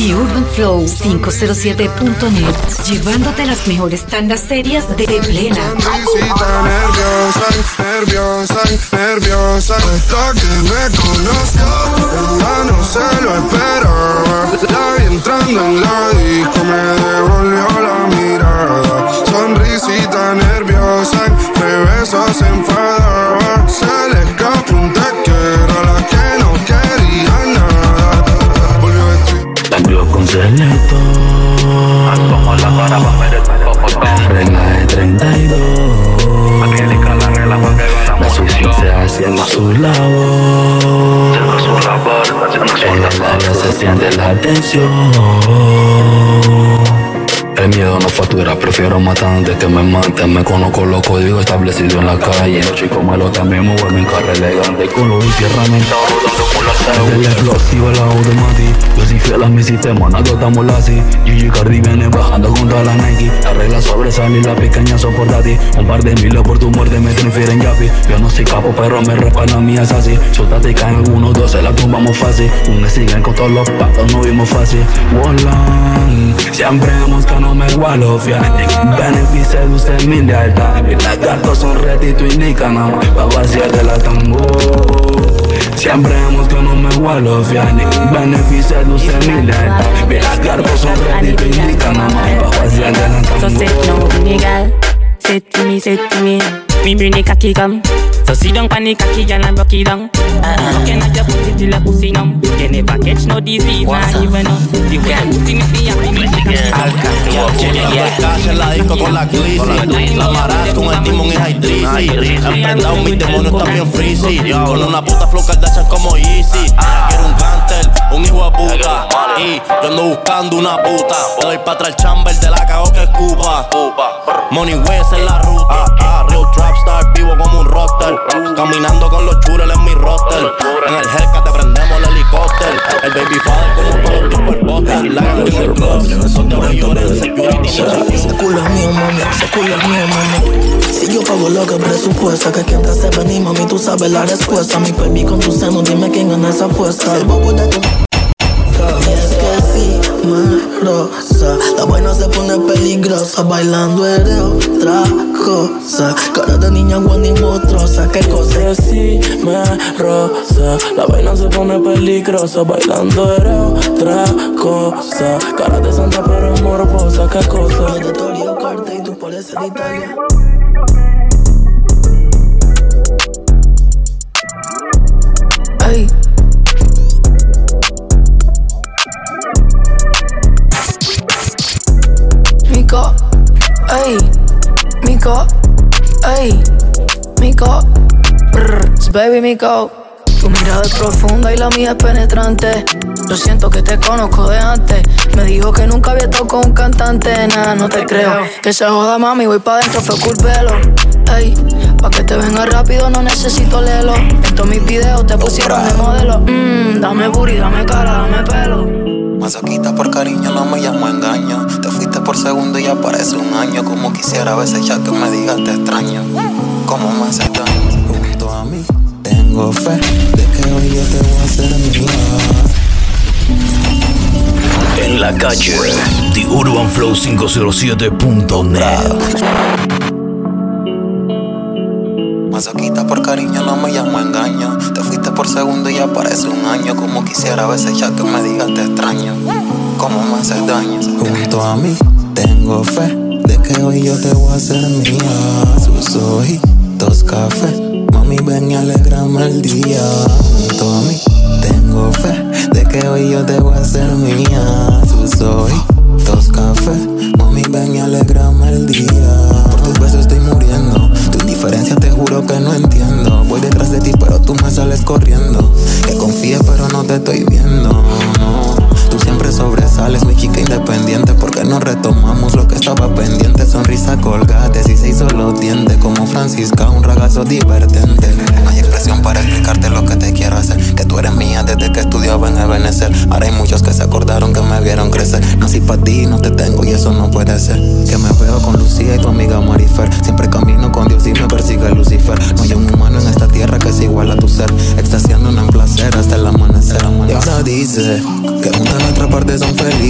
Speaker 3: The Urban Flow quinientos siete punto net, llevándote las mejores tandas serias de plena.
Speaker 13: Sonrisita nerviosa, nerviosa, nerviosa. Hasta que me conoció, ella no se lo esperaba. La vi entrando en la disco, me devolvió la mirada. Sonrisita nerviosa, me besó, se enfadaba. Se le escapó un te quiero a la que no quería nada. Volvió a decir
Speaker 14: la cruz con Celeto, como la para pa' ver el popotón. Regla de treinta y dos, Angélica la regla pa' que gana la sustancia haciendo su labor. Haciendo su labor, haciendo su labor. En el área se siente la tensión. El miedo no factura, prefiero matar antes que me maten. Me conozco los códigos establecidos en la calle. Los chicos malos también me vuelven carro elegante. Con los bici herramientados, dando con la sangre. El explosivo, el auto de Mati. Yo soy fiel a mi sistema, nada estamos así. Gigi Cardi viene bajando contra la Nike. La regla sobresale y la pequeña soporta a ti. Un par de miles por tu muerte me transfieren yapi. Yo no soy capo, pero me respalda mi así. Suéltate y caen uno, dos, se la tumbamos fácil. Un siguen con todos los patos, no vimos fácil. Wallan, siempre hemos ganado. Me igualo fiel, ningún beneficio de usted mi lealtad. Mis lagartos son retito indican nada más pa' vaciarte la tambor. Siempre hemos que no me igualo fiel, ningún beneficio de usted mi lealtad. Mis lagartos son retito indican nada más pa' vaciarte la tambor.
Speaker 16: So sit down, me girl, sit to me, sit to me. Me bring the cocky come. So sit down pan the cocky girl and rock it down. Looking at your pussy till your pussy numb. You never catch no disease, not even know. The way your pussy make me happy, me
Speaker 19: el cash en la disco con la crisis. La maras con el timón y high trizy. Emprendado mis demonios también freezy. Con una puta flow Kardashian como Yeezy. Ella quiere un gánster, un hijo de puta. Y yo ando buscando una puta. Le doy pa' atrás el chamber de la cago que escupa. Money West en la ruta. Real trap star, vivo como un rockstar. Caminando con los chureles en mi roster. En el Hellcat te prendemos el helicóptero. El baby father como todos los tipos el póster. La gana en el club, son de mayores, security.
Speaker 20: Ese culo es mío, mami, ese culo es mío, mami. Si yo pago lo que presupuesta, que quien te hace venir, mami, tú sabes la respuesta. Mi baby con tu seno, dime quién gana esa apuesta. El bobo de tu... Y es que sí, me rosa. La vaina se pone peligrosa. Bailando eres otra cosa. Cara de niña guana y monstruosa. ¿Qué cosa?
Speaker 16: Que sí, me rosa. La vaina se pone peligrosa. Bailando eres otra cosa. Cara de santa pero es morbosa. ¿Qué cosa?
Speaker 20: Yo de Torio Carte y tú pareces de Italia.
Speaker 24: Ay. Mico, ay, Mico, ay, Mico, brr, baby Mico. Tu mirada es profunda y la mía es penetrante. Yo siento que te conozco de antes. Me dijo que nunca había estado con un cantante. Nada, no te creo. Que se joda mami, voy pa' dentro, fue culpelo. Ey, pa' que te venga rápido no necesito lelo. En todos mis videos te pusieron de modelo. Mmm, dame booty, dame cara, dame pelo.
Speaker 7: Masoquita por cariño, no me llamo engaño. Te fuiste por segundo y ya parece un año. Como quisiera a veces ya que me digas te extraño. Como me haces daño junto a mí. Tengo fe de que hoy yo te voy a hacer mía.
Speaker 9: En la calle, The Urban Flow quinientos siete punto net.
Speaker 7: Masoquita por cariño, no me llamo engaño. Te fuiste por segundo y ya parece un año. Como quisiera a veces ya que me digas te extraño. Como me haces daño junto a mí. Tengo fe de que hoy yo te voy a hacer mía. Sus ojitos café, mami ven y alegrame el día. Junto a mí tengo fe de que hoy yo te voy a hacer mía. Sus ojitos café, mami ven y alegrame el día. Por tus besos estoy muriendo. Tu indiferencia te juro que no entiendo. Voy detrás de ti pero tú me sales corriendo. Que confíes pero no te estoy viendo, no. Tú siempre sobresales, mi chica independiente. Porque no retomamos lo que estaba pendiente. Sonrisa colgate, si se hizo los dientes. Como Francisca, un ragazo divertente. No hay expresión para explicarte lo que te quiero hacer. Que tú eres mía desde que estudiaba en Ebenezer. Ahora hay muchos que se acordaron que me vieron crecer. Nací pa' ti, no te tengo y eso no puede ser. Que me veo con Lucía y tu amiga Marifer. Siempre camino con Dios y me persigue Lucifer. No hay un humano en esta tierra que sea igual a tu ser. Extasiándonos en placer hasta el amanecer. Y ahora dice que juntas nuestra parte son felices.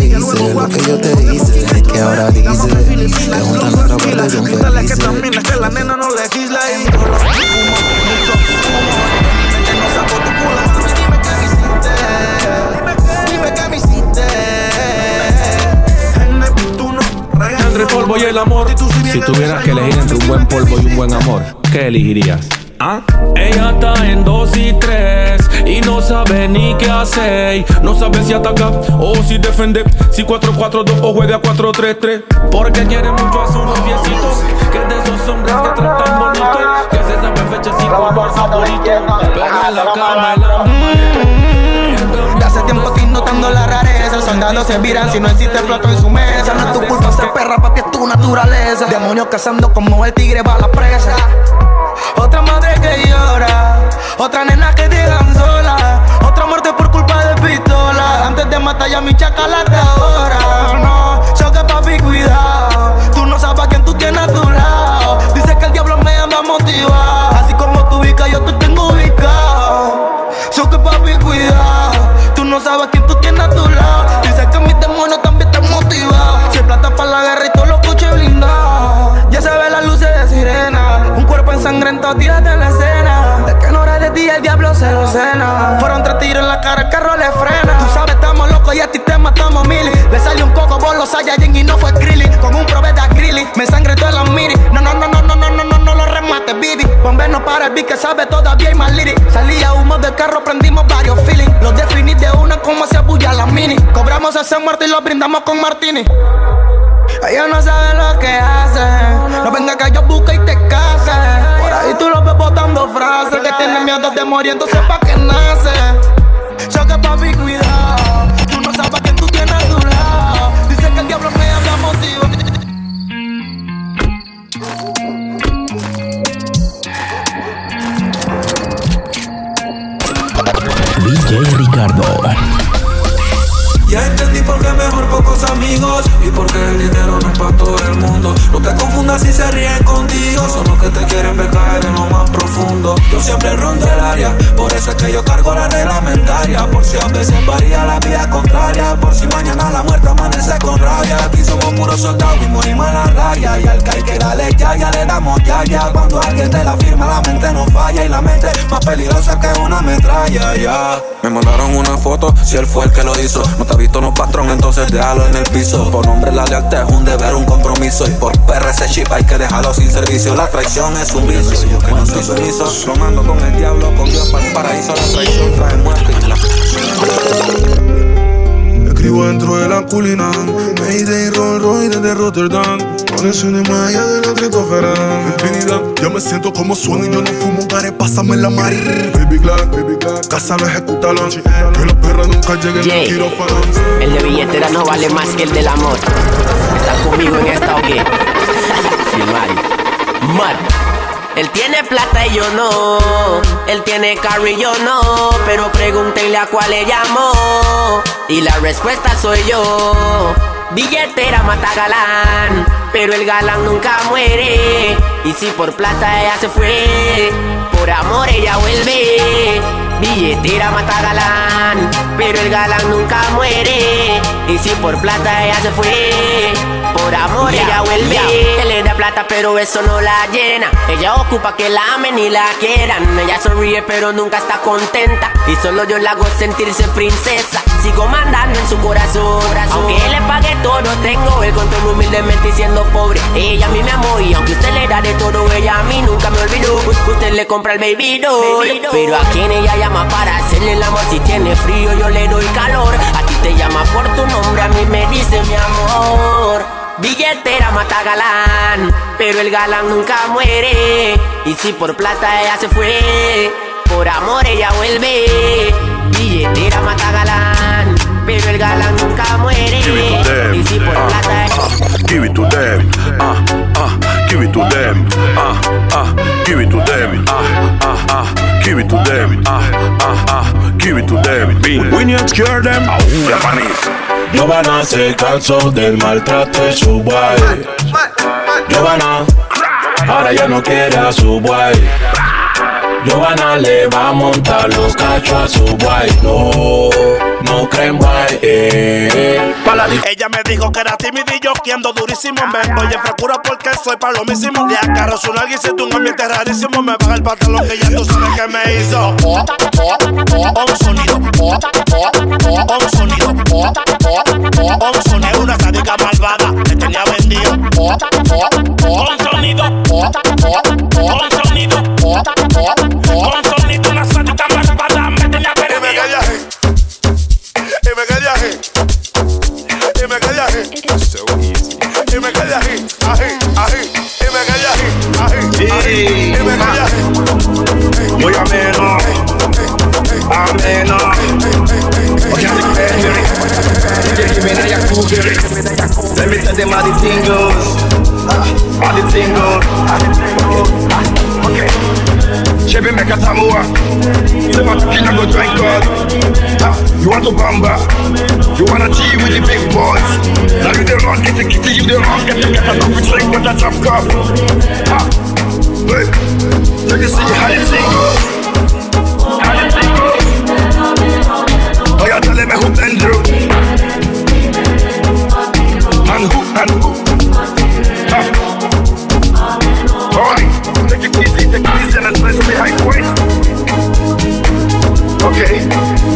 Speaker 11: hice, lo que yo te hice, es que ahora dice que juntan nuestra relación feliz.
Speaker 17: Que también es que la nena no legisla y yo lo fumo, mucho fumo. Que no saco tu culo, dime qué me hiciste, dime qué me hiciste. En Neptuno,
Speaker 10: entre el polvo y el amor. Si tuvieras que elegir entre un buen polvo y un buen amor, ¿qué elegirías? ¿Ah? Ella está en dos y tres y no sabe ni qué hacer. No sabe si ataca o si defende, si cuatro cuatro dos o juega cuatro tres tres. Porque quiere mucho a su noviecito, que es de esos hombres que tratan bonito, que se sabe fecha sin color favorito, pero en la cama el amor.
Speaker 17: De hace tiempo estoy notando la rareza. Soldados se viran si no existe plato en su mesa. No es tu culpa ser perra, papi, es tu naturaleza. Demonios cazando como el tigre va a la presa. Otra madre que llora, otra nena que dejan sola, otra muerte por culpa de pistola. Antes de matar ya mi chacal hasta ahora. No, choque papi, cuidado. Tú no sabes a quién tú tienes a tu lado. Dice que el diablo me anda motivado. Así como tú ubicas, yo te tengo ubicado. Choque papi, cuidado. Tú no sabes a quién tú tienes a tu lado. Dice que mis demonios también están motivados. Si hay plata para la guerra y todos los coches blindados. Ya se ve las luces de sirena. Un cuerpo ensangrentado, tírate en la escena. De que no era de día el diablo se lo cena. Fueron tres tiros en la cara, el carro le frena. Tú sabes, estamos locos y a ti te matamos mili. Le salió un coco por los Saiyajin y no fue Krillin. Con un probeta grilly, me ensangrentó en la miri. No, no, no, no, no, no, no, no, no lo remates, baby. Bomberos para el beat que sabe todavía hay más lyric. Salía humo del carro, prendimos varios feelings. Los definí de una como se abulla la mini. Cobramos ese muerto y lo brindamos con martini. Ella no sabe lo que hace. No venga que yo busque y te case. Por ahí tú lo ves botando frases. Que tiene miedo de morir, entonces pa' que nace. Choque papi, cuidado. Tú no sabes que tú tienes a tu lado. Dice que el diablo me habla motivo.
Speaker 9: D J Ricardo.
Speaker 17: Ya entendí por qué mejor pocos amigos y por qué el dinero no es para todo el mundo. No te confundas si se ríen contigo, son los que te quieren ver caer en lo más profundo. Yo siempre rondo el área, por eso es que yo cargo la reglamentaria. Por si a veces varía la vida contraria, por si mañana la muerte amanece con rabia. Aquí somos puros soldados y morimos en la raya. Y al que hay que darle ya, ya le damos ya, ya. Cuando alguien te la firma la mente no falla. Y la mente más peligrosa que una metralla, ya. Me mandaron una foto, si él fue el que lo hizo. No te ha visto no patrón, entonces déjalo en el piso. Por hombre la lealtad es un deber, un compromiso. Y por perra ese chip hay que dejarlo sin servicio. La traición es un vicio, yo que no soy sumiso. Romando con el diablo, con Dios para el paraíso. La traición trae muerte y la...
Speaker 13: Escribo dentro de la culina, Mayday, Roll Royce desde Rotterdam. Conexiones más allá de la Tritoferán. Infinidad, ya me siento como sueno y yo no fumo gare, pásame la mari. Baby Glack, Baby Glack, casa lo ejecutaron. Que los perros nunca lleguen
Speaker 12: yeah.
Speaker 13: al quirófano.
Speaker 12: El de billetera no vale más que el del amor. ¿Estás conmigo en esta o qué? Sí, Mari. Mari. Él tiene plata y yo no, él tiene carro y yo no, pero pregúntenle a cuál le llamó y la respuesta soy yo. Billetera mata galán, pero el galán nunca muere. Y si por plata ella se fue, por amor ella vuelve. Billetera mata galán, pero el galán nunca muere. Y si por plata ella se fue, por amor yeah, ella vuelve. Yeah. Él le da plata pero eso no la llena. Ella ocupa que la amen y la quieran. Ella sonríe pero nunca está contenta. Y solo yo la hago sentirse princesa. Sigo mandando en su corazón, corazón. Aunque él le pague todo, tengo el control humildemente y siendo pobre. Ella a mí me amó y aunque usted le da de todo, ella a mí nunca me olvidó. Usted le compra el baby doll, pero a quien ella llama para hacerle el amor. Si tiene frío yo le doy calor. A ti te llama por tu nombre, a mí me dice mi amor. Billetera mata galán, pero el galán nunca muere. Y si por plata ella se fue, por amor ella vuelve. Billetera mata galán, pero el galán nunca muere. Y si por plata ella...
Speaker 21: Give it to them, ah, ah, give it to them, ah, ah, give it to them, ah, ah, ah, give it to them, ah, ah, ah, give it to them. We need to cure them. Japanese.
Speaker 22: No van a hacer caso del maltrato de su boy. Giovanna, ahora ya no quiere a su boy. Giovanna le va a montar los cachos a su guay. No, no creen guay. Eh.
Speaker 1: Ella me dijo que era timidillo, que ando durísimo. Me voy en procura porque soy palomísimo. Le agarro su nalga y siento un ambiente rarísimo. Me baja el pantalón que ya tú sabes que me hizo. Oh, oh, oh, un sonido. Oh, oh, oh, un sonido. Oh, oh, oh, un sonido. Una sádica malvada me tenía vendido. Oh, oh, oh, un sonido. Oh, oh, oh, un sonido. Oh, oh, oh, un sonido. Una sádica malvada me tenía vendido. Y me quedé ahí. Y me quedé ahí. So easy. Y me quedé ahí, ahí, ahí. Y me quedé ahí, ahí, ahí. Y me quedé ahí.
Speaker 2: Muy ameno, ameno. Oye, let me tell them how the thing goes. How the thing goes. Okay. Chebe make a tamua. Say what you can go drink God. You want to bamba? You wanna G with the big boys? Now you the wrong, get the kitty, you the wrong, get the get a coffee drink with a top cup. Ah, wait. Let me see how the thing goes. How the thing goes. Oh, you're telling me who been through? And who, and who? Ah. Alright, take it easy, take it easy, and let's play high points. Okay.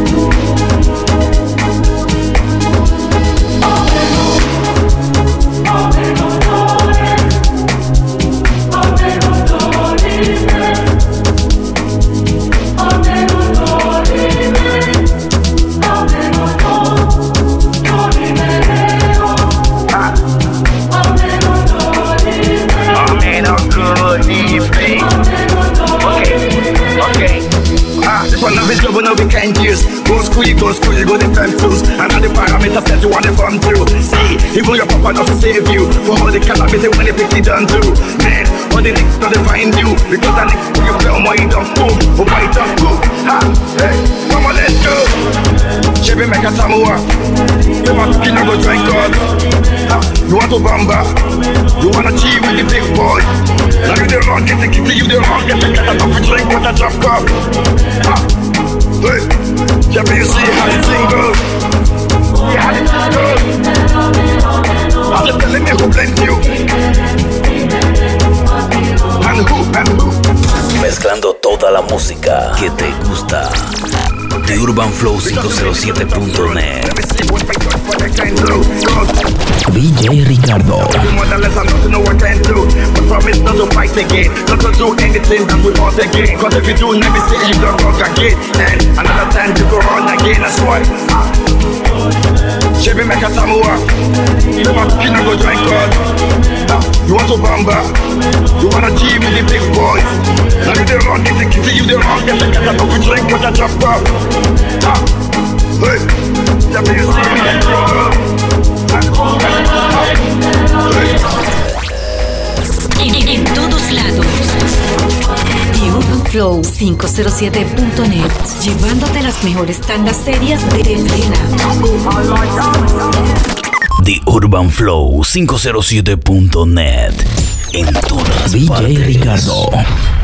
Speaker 2: But now we can't use. Go school, you go school, you go the time tools. And all the parameters that you want to form through. See, even your papa not to save you. For all the calamity when they pick it done through. Man, all the niggas don't find you. Because that nigga you play on my don't move. Oh my don't move. Ha, hey, come on, let's go. Chebe make a tamua. You want to kill and go drink God. Ha, you want to bamba. You wanna G with the big boys. Now you the wrong, get the kitty, you the wrong, get the get a coffee drink with a drop cup. Ha. Hey, yeah, but you see how the thing goes. Yeah, how the thing goes. I'm just telling me who blamed you. And who, and who.
Speaker 9: Mezclando toda la música que te gusta. The Urban Flow cinco cero siete punto net. D J Ricardo.
Speaker 2: More than less, I'm not to know what I can do. But promise not to fight again. Not to do anything that we want again. Cause if you do, never say you don't rock again. And another time to go on again, that's why. Chebe make a tamua. You want to kill and go drink God. You want to bamba. You wanna G with the big boys. Now you the wrong, get the kitty, you the wrong, get the get a coffee drink with a drop cup. Hey, yeah, but you see me.
Speaker 3: En todos lados. The Urban Flow cinco cero siete punto net, llevándote las mejores tandas serias de Argentina.
Speaker 9: The Urban Flow cinco cero siete punto net. En todas
Speaker 4: D J
Speaker 9: partes.
Speaker 4: Ricardo.